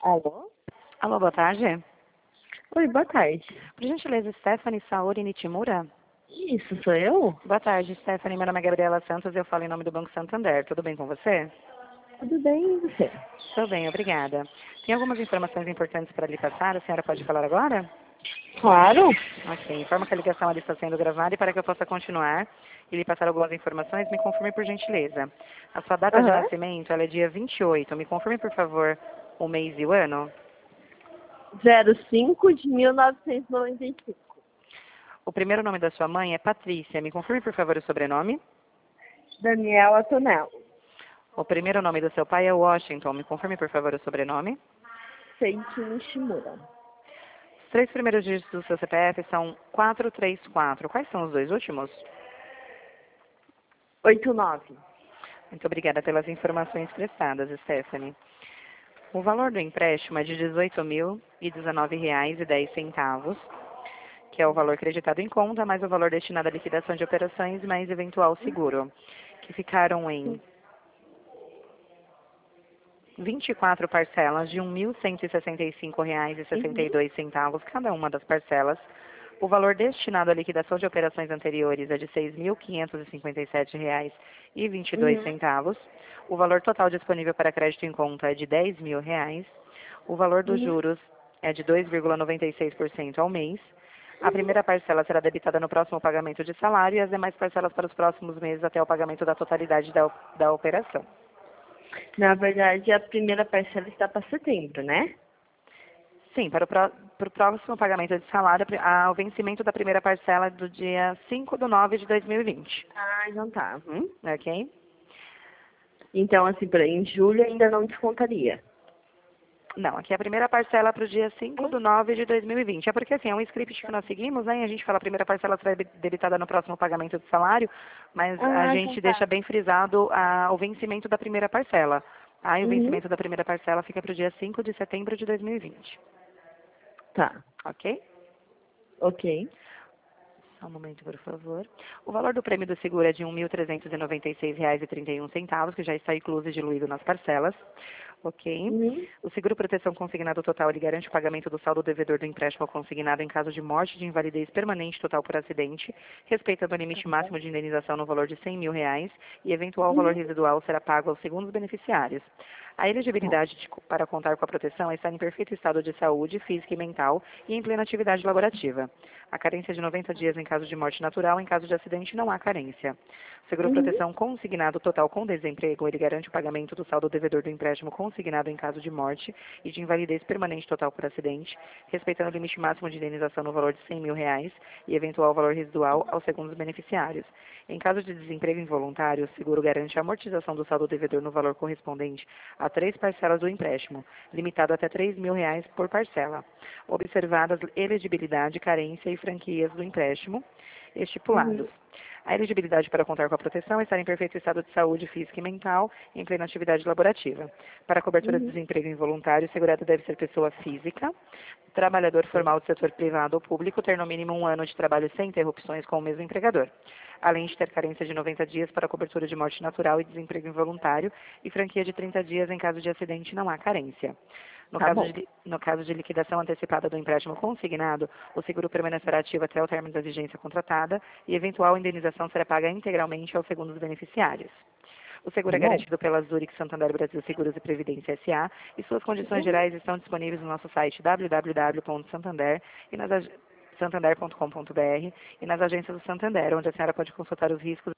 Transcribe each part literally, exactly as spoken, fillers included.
Alô? Alô, boa tarde. Oi, boa tarde. Por gentileza, Stephanie Saori Nitimura? Isso, sou eu? Boa tarde, Stephanie. Meu nome é Gabriela Santos e eu falo em nome do Banco Santander. Tudo bem com você? Tudo bem, e você? Estou bem, obrigada. Tem algumas informações importantes para lhe passar. A senhora pode falar agora? Claro. Ok. Informa que a ligação ali está sendo gravada e para que eu possa continuar e lhe passar algumas informações, me confirme por gentileza. A sua data de Aham. nascimento ela é dia vinte e oito. Me confirme, por favor, o mês e o ano. zero cinco de mil novecentos e noventa e cinco. O primeiro nome da sua mãe é Patrícia. Me confirme, por favor, o sobrenome. Daniela Tonello. O primeiro nome do seu pai é Washington. Me confirme, por favor, o sobrenome. Seiki Nishimura. Os três primeiros dígitos do seu C P F são quatro três quatro. Quais são os dois últimos? oito nove. Muito obrigada pelas informações prestadas, Stephanie. O valor do empréstimo é de dezoito mil e dezenove reais e dez centavos, que é o valor creditado em conta, mais o valor destinado à liquidação de operações, mais eventual seguro, que ficaram em vinte e quatro parcelas de mil cento e sessenta e cinco reais e sessenta e Uhum. dois centavos cada uma das parcelas. O valor destinado à liquidação de operações anteriores é de seis mil quinhentos e cinquenta e sete reais e vinte e dois Uhum. centavos. O valor total disponível para crédito em conta é de dez mil reais. O valor dos Uhum. juros é de dois vírgula noventa e seis por cento ao mês. A primeira parcela será debitada no próximo pagamento de salário e as demais parcelas para os próximos meses até o pagamento da totalidade da, da operação. Na verdade, a primeira parcela está para setembro, né? Sim, para o, pró- para o próximo pagamento de salário, a- o vencimento da primeira parcela é do dia cinco de nove de dois mil e vinte. Ah, então tá. Uhum. Ok? Então, assim, pra- em julho ainda não descontaria. Não, aqui é a primeira parcela para o dia cinco de nove de dois mil e vinte. É porque, assim, é um script que nós seguimos, né? E a gente fala a primeira parcela será debi- debitada no próximo pagamento de salário, mas a Ah, então gente deixa tá. bem frisado a- o vencimento da primeira parcela. Aí o Uhum. vencimento da primeira parcela fica para o dia cinco de setembro de dois mil e vinte. Tá. Ok? Ok. Só um momento, por favor. O valor do prêmio do seguro é de um mil trezentos e noventa e seis reais e trinta e um centavos, que já está incluso e diluído nas parcelas. Ok. Uhum. O seguro proteção consignado total, ele garante o pagamento do saldo devedor do empréstimo consignado em caso de morte, de invalidez permanente total por acidente, respeitando o limite máximo de indenização no valor de cem mil reais e eventual valor Uhum. residual será pago aos segundos beneficiários. A Tá. elegibilidade de- para contar com a proteção é estar em perfeito estado de saúde física e mental e em plena atividade laborativa. A carência é de noventa dias em caso de morte natural, em caso de acidente não há carência. Seguro Uhum. proteção consignado total com desemprego, ele garante o pagamento do saldo devedor do empréstimo consignado em caso de morte e de invalidez permanente total por acidente, respeitando o limite máximo de indenização no valor de cem mil reais e eventual valor residual aos segundos beneficiários. Em caso de desemprego involuntário, o seguro garante a amortização do saldo devedor no valor correspondente a três parcelas do empréstimo, limitado até três mil reais por parcela, observadas elegibilidade, carência e franquias do empréstimo estipulados. Uhum. A elegibilidade para contar com a proteção é estar em perfeito estado de saúde física e mental em plena atividade laborativa. Para a cobertura de Uhum. desemprego involuntário, o segurado deve ser pessoa física, trabalhador formal do setor privado ou público, ter no mínimo um ano de trabalho sem interrupções com o mesmo empregador, além de ter carência de noventa dias para a cobertura de morte natural e desemprego involuntário e franquia de trinta dias em caso de acidente não há carência. No Tá caso, bom. de, no caso de liquidação antecipada do empréstimo consignado, o seguro permanecerá ativo até o término da vigência contratada e eventual indenização será paga integralmente aos segundos beneficiários. O Tá seguro é bom. garantido pela Zurich Santander Brasil Seguros e Previdência S A e suas condições Uhum. gerais estão disponíveis no nosso site w w w ponto santander e nas ag- santander ponto com ponto b r e nas agências do Santander, onde a senhora pode consultar os riscos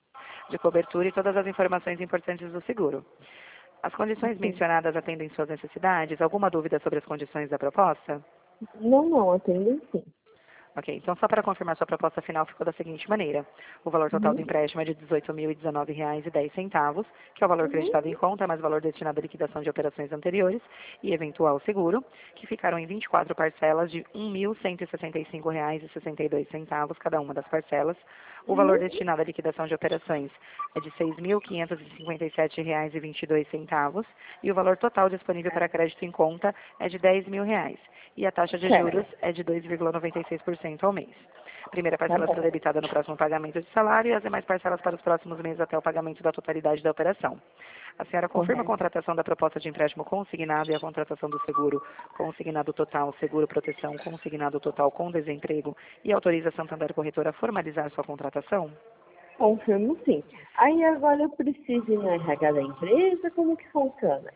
de cobertura e todas as informações importantes do seguro. As condições Ok. mencionadas atendem suas necessidades? Alguma dúvida sobre as condições da proposta? Não, não, atendem sim. Ok, então só para confirmar, sua proposta final ficou da seguinte maneira. O valor total do Uhum. empréstimo é de dezoito mil e dezenove reais e dez centavos, que é o valor Uhum. creditado em conta, mais o valor destinado à liquidação de operações anteriores e eventual seguro, que ficaram em vinte e quatro parcelas de um mil cento e sessenta e cinco reais e sessenta e dois centavos cada uma das parcelas. O valor Uhum. destinado à liquidação de operações é de seis mil quinhentos e cinquenta e sete reais e vinte e dois centavos e o valor total disponível para crédito em conta é de dez mil reais e a taxa de juros Certo. é de dois vírgula noventa e seis por cento ao mês. A primeira Tá parcela será bom. debitada no próximo pagamento de salário e as demais parcelas para os próximos meses até o pagamento da totalidade da operação. A senhora confirma a Correto. contratação da proposta de empréstimo consignado e a contratação do seguro consignado total, seguro proteção consignado total com desemprego e autoriza a Santander Corretora a formalizar sua contratação? Confirmo sim. Aí agora eu preciso ir no R H da empresa, como que funciona?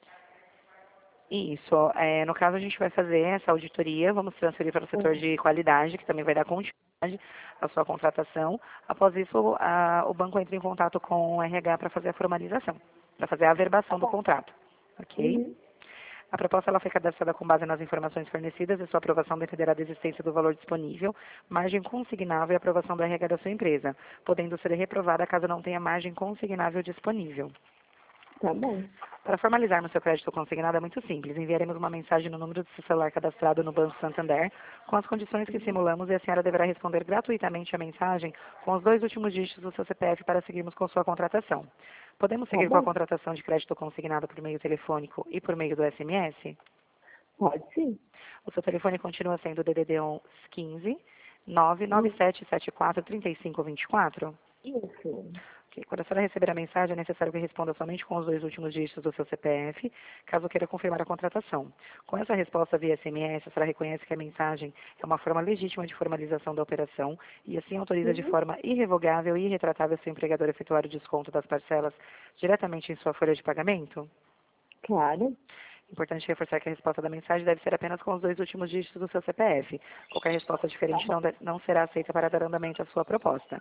Isso. É, no caso, a gente vai fazer essa auditoria, vamos transferir para o setor Hum. de qualidade, que também vai dar continuidade à sua contratação. Após isso, a- o banco entra em contato com o R H para fazer a formalização, para fazer a Tá averbação do bom. contrato. Ok? Uhum. A proposta ela foi cadastrada com base nas informações fornecidas e sua aprovação dependerá da existência do valor disponível, margem consignável e aprovação do R H da sua empresa, podendo ser reprovada caso não tenha margem consignável disponível. Tá bom. Para formalizarmos seu crédito consignado é muito simples. Enviaremos uma mensagem no número do seu celular cadastrado no Banco Santander com as condições que simulamos e a senhora deverá responder gratuitamente a mensagem com os dois últimos dígitos do seu C P F para seguirmos com sua contratação. Podemos Tá seguir com a bom. contratação de crédito consignado por meio telefônico e por meio do S M S? Pode sim. O seu telefone continua sendo o D D D onze quinze nove nove Hum. sete sete quatro três cinco dois quatro? Isso. Ok. Quando a senhora receber a mensagem, é necessário que responda somente com os dois últimos dígitos do seu C P F, caso queira confirmar a contratação. Com essa resposta via S M S, a senhora reconhece que a mensagem é uma forma legítima de formalização da operação e assim autoriza de Uhum. forma irrevogável e irretratável seu empregador a efetuar o desconto das parcelas diretamente em sua folha de pagamento? Claro. Importante reforçar que a resposta da mensagem deve ser apenas com os dois últimos dígitos do seu C P F. Qualquer resposta Tá diferente bom. não, de- não será aceita para dar andamento à sua proposta.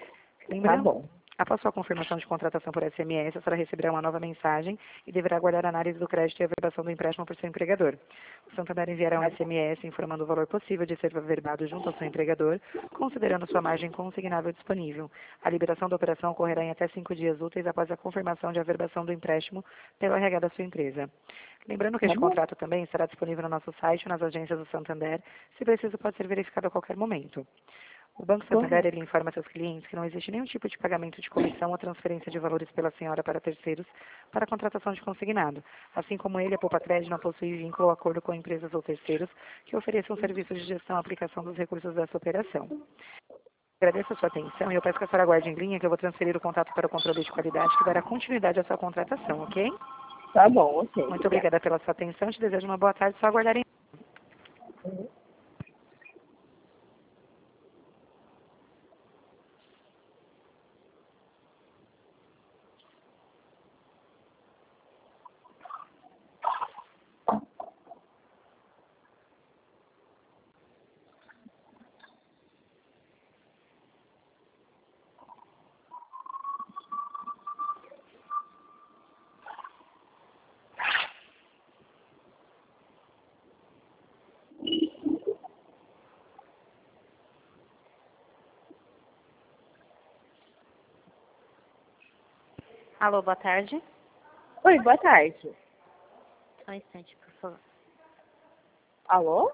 Tá Lembrando, bom. após sua confirmação de contratação por S M S, a senhora receberá uma nova mensagem e deverá aguardar a análise do crédito e a averbação do empréstimo por seu empregador. O Santander enviará um Tá bom. S M S informando o valor possível de ser averbado junto ao seu empregador, considerando sua margem consignável disponível. A liberação da operação ocorrerá em até cinco dias úteis após a confirmação de averbação do empréstimo pelo R H da sua empresa. Lembrando que Tá este bom. contrato também estará disponível no nosso site ou nas agências do Santander, se preciso pode ser verificado a qualquer momento. O Banco Santander Correto. ele informa seus clientes que não existe nenhum tipo de pagamento de comissão ou transferência de valores pela senhora para terceiros para a contratação de consignado. Assim como ele, a Poupa Crédito não possui vínculo ou acordo com empresas ou terceiros que ofereçam serviços de gestão e aplicação dos recursos dessa operação. Agradeço a sua atenção e eu peço que a senhora aguarde em linha que eu vou transferir o contato para o controle de qualidade que dará continuidade à sua contratação, ok? Tá bom, ok. Muito Obrigada. obrigada pela sua atenção. Te desejo uma boa tarde. Só aguardar em... Alô, boa tarde. Oi, boa tarde. Só um instante, por favor. Alô?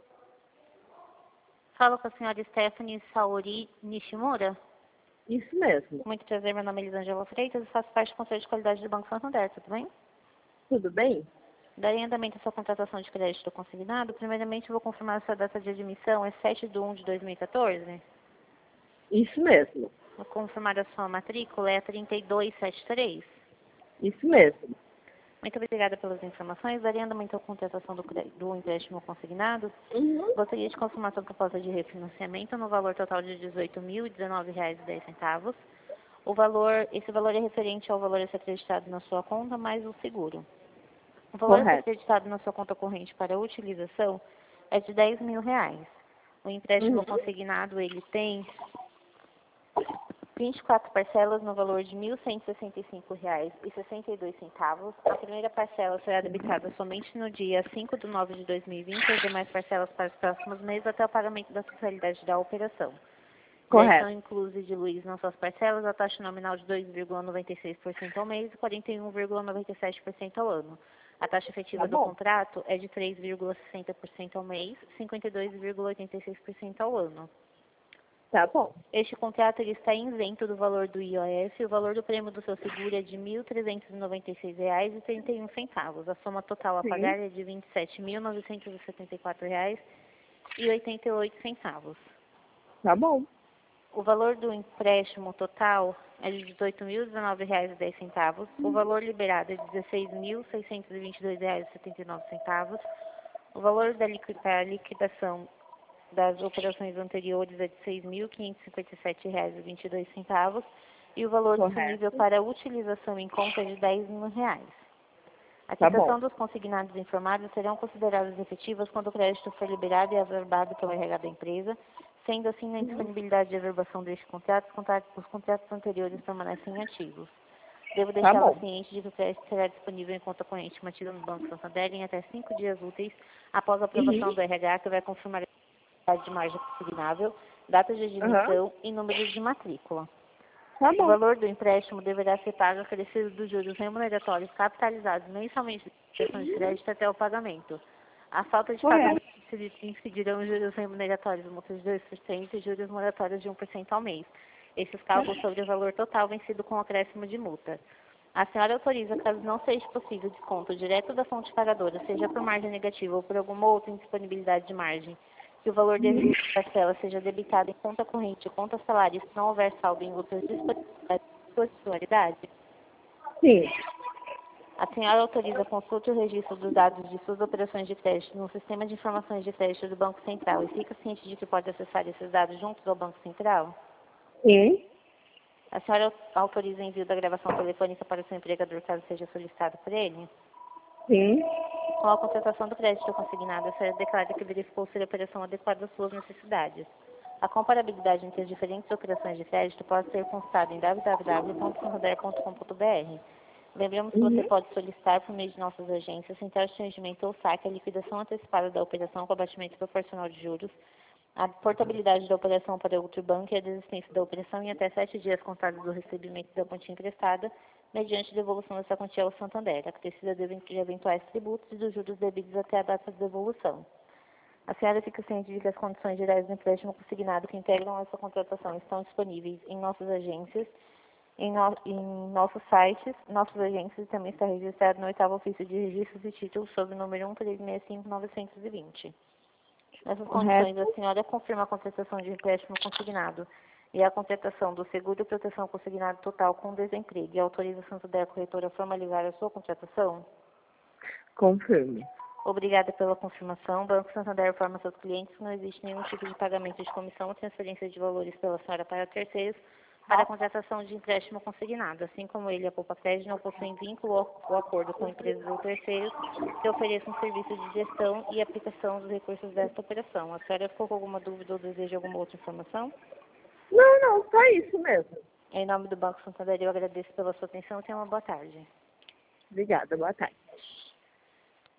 Falo com a senhora Stephanie Saori Nishimura. Isso mesmo. Muito prazer, meu nome é Elisângela Freitas e faço parte do Conselho de Qualidade do Banco Santander, tudo bem? Tudo bem? Darei andamento à sua contratação de crédito consignado. Primeiramente, eu vou confirmar a sua data de admissão, é sete de um de dois mil e quatorze. Isso mesmo. Vou confirmar a sua matrícula, é trinta e dois setenta e três. Isso mesmo. Muito obrigada pelas informações. Darei andamento à contratação do, cre- do empréstimo consignado. Uhum. Gostaria de confirmar sua proposta de refinanciamento no valor total de dezoito mil e dezenove reais e dez centavos. O valor, esse valor é referente ao valor a ser acreditado na sua conta, mais o seguro. O valor a ser Correto. acreditado na sua conta corrente para utilização é de dez mil reais. O empréstimo Uhum. consignado, ele tem vinte e quatro parcelas no valor de mil cento e sessenta e cinco reais e sessenta e dois centavos. A primeira parcela será debitada somente no dia cinco de nove de dois mil e vinte e as demais parcelas para os próximos meses até o pagamento da totalidade da operação. Já estão Correto. inclusos e diluídos nas suas parcelas a taxa nominal de dois vírgula noventa e seis por cento ao mês e quarenta e um vírgula noventa e sete por cento ao ano. A taxa Tá efetiva do bom. contrato é de três vírgula sessenta por cento ao mês, cinquenta e dois vírgula oitenta e seis por cento ao ano. Tá bom. Este contrato ele está isento do valor do I O F e o valor do prêmio do seu seguro é de mil trezentos e noventa e seis reais e trinta e um centavos. A soma total a Sim. pagar é de vinte e sete mil novecentos e setenta e quatro reais e oitenta e oito centavos. Tá bom. O valor do empréstimo total é de dezoito mil dezenove reais e dez centavos. O valor liberado é de dezesseis mil seiscentos e vinte e dois reais e setenta e nove centavos. O valor da liqui- da liquidação das operações anteriores é de seis mil quinhentos e cinquenta e sete reais e vinte e dois centavos. E o valor Correto. disponível para utilização em conta é de dez mil reais. A Tá quitação bom. dos consignados informados serão consideradas efetivas quando o crédito for liberado e averbado pelo R H da empresa. Sendo assim, na indisponibilidade de averbação deste contrato, os contratos, os contratos anteriores permanecem ativos. Devo Tá deixá-la bom. ciente de que o crédito será disponível em conta corrente mantida no Banco Santander em até cinco dias úteis após a aprovação Uhum. do R H, que vai confirmar a quantidade de margem consignável, data de Aham. admissão e número de matrícula. Tá O bom. valor do empréstimo deverá ser pago acrescido dos juros remuneratórios capitalizados mensalmente da prestação de crédito até o pagamento. A falta de Correto. pagamento incidirão os juros remuneratórios, multas de dois por cento e juros moratórios de um por cento ao mês. Esses cálculos sobre o valor total vencido com acréscimo de multa. A senhora autoriza, caso não seja possível desconto direto da fonte pagadora, seja por margem negativa ou por alguma outra indisponibilidade de margem, que o valor devido à parcela seja debitado em conta corrente ou conta salário se não houver saldo em outras disponibilidades? Sim. A senhora autoriza a consulta e o registro dos dados de suas operações de crédito no Sistema de Informações de Crédito do Banco Central e fica ciente de que pode acessar esses dados juntos ao Banco Central? Sim. A senhora autoriza o envio da gravação telefônica para o seu empregador caso seja solicitado por ele? Sim. Com a contratação do crédito consignado, a senhora declara que verificou ser a operação adequada às suas necessidades. A comparabilidade entre as diferentes operações de crédito pode ser consultada em w w w ponto santander ponto com ponto b r. Lembramos que você Uhum. pode solicitar por meio de nossas agências, sem taxa de rendimento ou saque, a liquidação antecipada da operação com abatimento proporcional de juros, a portabilidade da operação para outro banco e a desistência da operação em até sete dias contados do recebimento da quantia emprestada, mediante devolução dessa quantia ao Santander, acrescida de eventuais tributos e dos juros devidos até a data de devolução. A senhora fica ciente de que as condições gerais do empréstimo consignado que integram essa contratação estão disponíveis em nossas agências, em, no, em nossos sites, nossas agências, e também está registrado no oitavo ofício de registros e títulos sob o número um três seis cinco nove zero dois. Nessas condições, a Correto. senhora confirma a contratação de empréstimo consignado e a contratação do seguro e proteção consignado total com desemprego e autoriza a Santander Corretora a formalizar a sua contratação? Confirme. Obrigada pela confirmação. O Banco Santander informa seus clientes que não existe nenhum tipo de pagamento de comissão ou transferência de valores pela senhora para terceiros para a contratação de empréstimo consignado, assim como ele e a Poupa Crédito não possuem vínculo ou, ou acordo com empresas ou terceiros que ofereçam serviço de gestão e aplicação dos recursos desta operação. A senhora ficou com alguma dúvida ou deseja alguma outra informação? Não, não, só isso mesmo. Em nome do Banco Santander, eu agradeço pela sua atenção e tenha uma boa tarde. Obrigada, boa tarde.